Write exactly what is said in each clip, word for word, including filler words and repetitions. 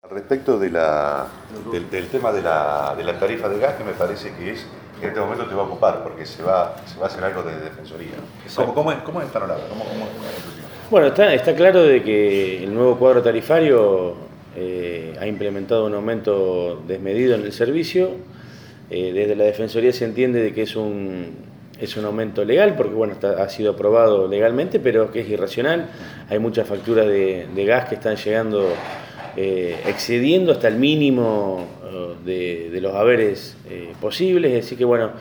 Al respecto de la, del, del tema de la, de la tarifa de gas, que me parece que es, que en este momento te va a ocupar, porque se va, se va a hacer algo de defensoría. ¿Cómo, cómo, es, cómo es el panorama? ¿Cómo, cómo es la situación? Bueno, está, está claro de que el nuevo cuadro tarifario eh, ha implementado un aumento desmedido en el servicio. Eh, desde la Defensoría se entiende de que es un, es un aumento legal, porque bueno, está, ha sido aprobado legalmente, pero que es irracional. Hay muchas facturas de, de gas que están llegando eh, excediendo hasta el mínimo uh, de, de los haberes eh, posibles. Así que bueno,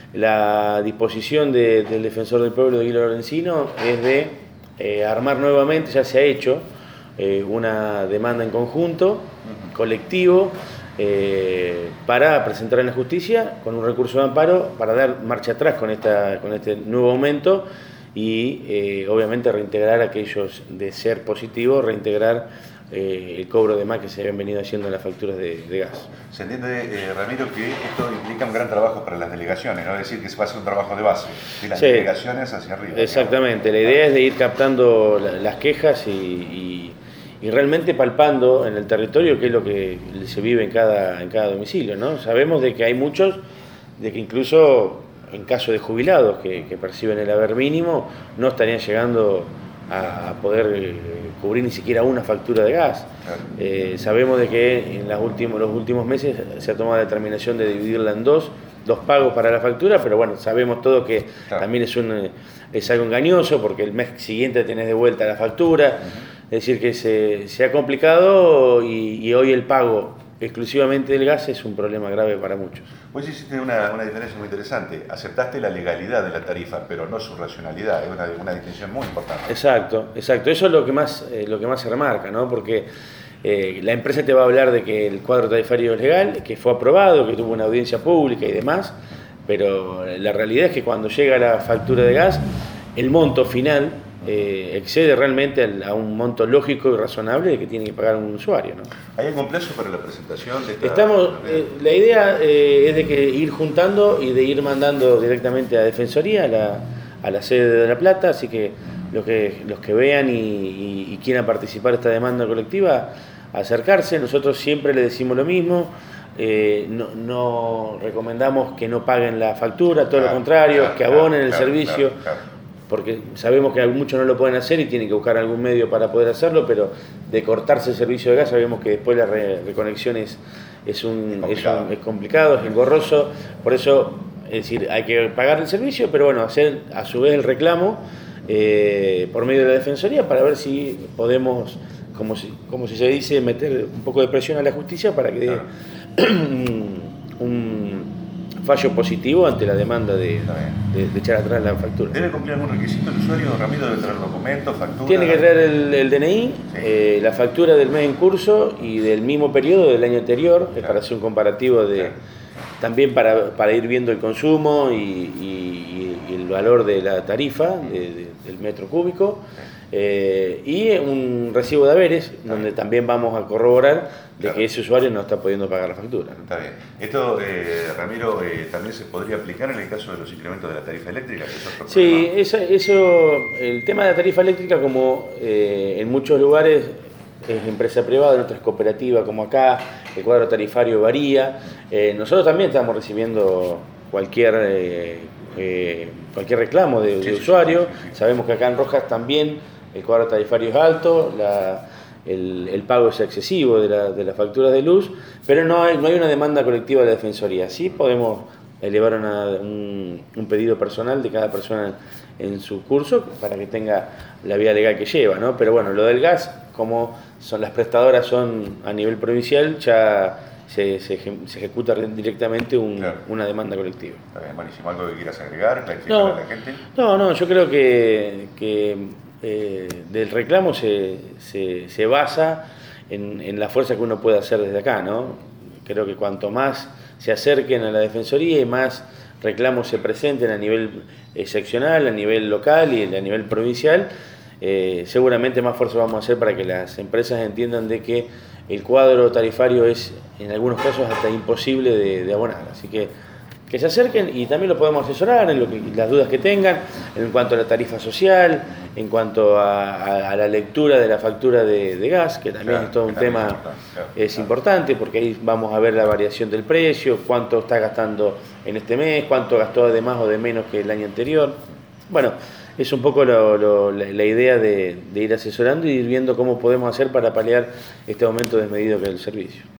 la disposición de, del Defensor del Pueblo, de Guido Lorenzino, es de eh, armar nuevamente, ya se ha hecho, eh, una demanda en conjunto, colectivo, Eh, para presentar en la justicia con un recurso de amparo para dar marcha atrás con, esta, con este nuevo aumento y eh, obviamente reintegrar a aquellos, de ser positivo, reintegrar eh, el cobro de más que se habían venido haciendo en las facturas de, de gas. Se entiende, eh, Ramiro, que esto implica un gran trabajo para las delegaciones, ¿no? Es decir, que se va a hacer un trabajo de base, de las sí, delegaciones hacia arriba. Exactamente, digamos. La idea es de ir captando la, las quejas y, y y realmente palpando en el territorio qué es lo que se vive en cada, en cada domicilio, ¿no? Sabemos de que hay muchos, de que incluso en caso de jubilados que, que perciben el haber mínimo, no estarían llegando a, a poder eh, cubrir ni siquiera una factura de gas. Eh, sabemos de que en las últimos, los últimos meses se ha tomado la determinación de dividirla en dos, dos pagos para la factura, pero bueno, sabemos todo que claro, también es, un, es algo engañoso porque el mes siguiente tenés de vuelta la factura. Uh-huh. Es decir, que se, se ha complicado y, y hoy el pago exclusivamente del gas es un problema grave para muchos. Vos hiciste una, una diferencia muy interesante. Aceptaste la legalidad de la tarifa, pero no su racionalidad. Es una, una distinción muy importante. Exacto, exacto. Eso es lo que más, eh, lo que más se remarca, ¿no? Porque eh, la empresa te va a hablar de que el cuadro tarifario es legal, que fue aprobado, que tuvo una audiencia pública y demás, pero la realidad es que cuando llega la factura de gas, el monto final Eh, excede realmente a un monto lógico y razonable de que tiene que pagar un usuario, ¿no? ¿Hay algún plazo para la presentación de esta? Estamos, eh, la idea eh, es de que ir juntando y de ir mandando directamente a Defensoría, a la, a la sede de La Plata, así que los que, los que vean y, y, y quieran participar de esta demanda colectiva, acercarse. Nosotros siempre le decimos lo mismo. Eh, no, no recomendamos que no paguen la factura, todo claro, lo contrario, claro, que abonen claro, el claro, servicio. Claro, claro. Porque sabemos que muchos no lo pueden hacer y tienen que buscar algún medio para poder hacerlo, pero de cortarse el servicio de gas sabemos que después la re reconexión es, es, un, es, complicado. Es, un, es complicado, es engorroso, por eso es decir, hay que pagar el servicio, pero bueno, hacer a su vez el reclamo eh, por medio de la Defensoría para ver si podemos, como si, como si se dice, meter un poco de presión a la justicia para que dé un, un fallo positivo ante la demanda de, de, de echar atrás la factura. ¿Debe cumplir algún requisito el usuario, Ramiro? ¿Debe traer documentos, facturas? Tiene que traer el, el D N I, sí. eh, la factura del mes en curso y del mismo periodo del año anterior, claro, para hacer un comparativo de, claro, también para, para ir viendo el consumo y, y, y el valor de la tarifa de, de, del metro cúbico, sí. eh, y un recibo de haberes, sí, donde también vamos a corroborar de claro, que ese usuario no está pudiendo pagar la factura. Está bien. Esto, eh, Ramiro, eh, también se podría aplicar en el caso de los incrementos de la tarifa eléctrica, que es otro sí, eso, eso, el tema de la tarifa eléctrica, como eh, en muchos lugares es empresa privada, en otras cooperativas como acá, el cuadro tarifario varía. Eh, nosotros también estamos recibiendo cualquier, eh, eh, cualquier reclamo de, de sí, usuario. Sí, sí, sí. Sabemos que acá en Rojas también el cuadro tarifario es alto, la, el, el pago es excesivo de la, de las facturas de luz, pero no hay, no hay una demanda colectiva de la Defensoría. Sí podemos elevar una, un, un pedido personal de cada persona en su curso para que tenga la vía legal que lleva, ¿no? Pero bueno, lo del gas, como son las prestadoras son a nivel provincial, ya se, se, se ejecuta directamente un, claro, una demanda colectiva. Está bien, buenísimo. ¿Algo que quieras agregar para explicar no, a la gente? No, no, yo creo que, que eh, del reclamo se, se, se basa en, en la fuerza que uno puede hacer desde acá, ¿no? Creo que cuanto más se acerquen a la Defensoría y más reclamos se presenten a nivel seccional, a nivel local y a nivel provincial, eh, seguramente más fuerza vamos a hacer para que las empresas entiendan de que el cuadro tarifario es en algunos casos hasta imposible de, de abonar. Así que que se acerquen y también los podemos asesorar en lo que, las dudas que tengan en cuanto a la tarifa social, en cuanto a, a, a la lectura de la factura de, de gas, que también Claro, es todo un que también tema es importante, claro, es claro. importante, porque ahí vamos a ver la variación del precio, cuánto está gastando en este mes, cuánto gastó de más o de menos que el año anterior. Bueno, es un poco lo, lo, la, la idea de, de ir asesorando y ir viendo cómo podemos hacer para paliar este aumento desmedido que es el servicio.